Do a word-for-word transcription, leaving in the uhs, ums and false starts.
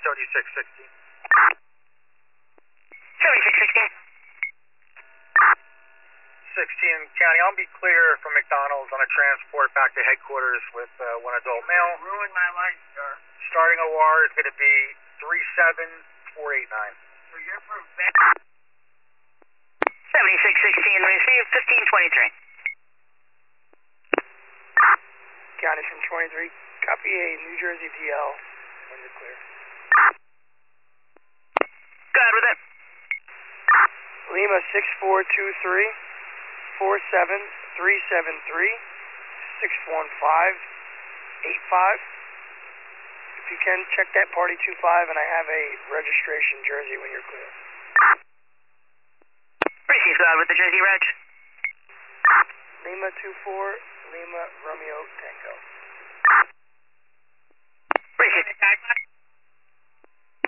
seventy-six sixteen. seventy-six sixteen. sixteen County, I'll be clear from McDonald's on a transport back to headquarters with uh, one adult male. Ruined my life, sir. Starting O R is going to be three seven four eight nine. So you're preventing. seventy-six sixteen, receive fifteen twenty-three. County from twenty-three, copy a New Jersey D L when you're clear. Go ahead with it. Lima six four two three, four seven three seven three, six one five eight five. If you can, check that party two five, and I have a registration jersey when you're clear. Receive, go ahead with the Jersey reg. Lima two four, Lima Romeo Tango.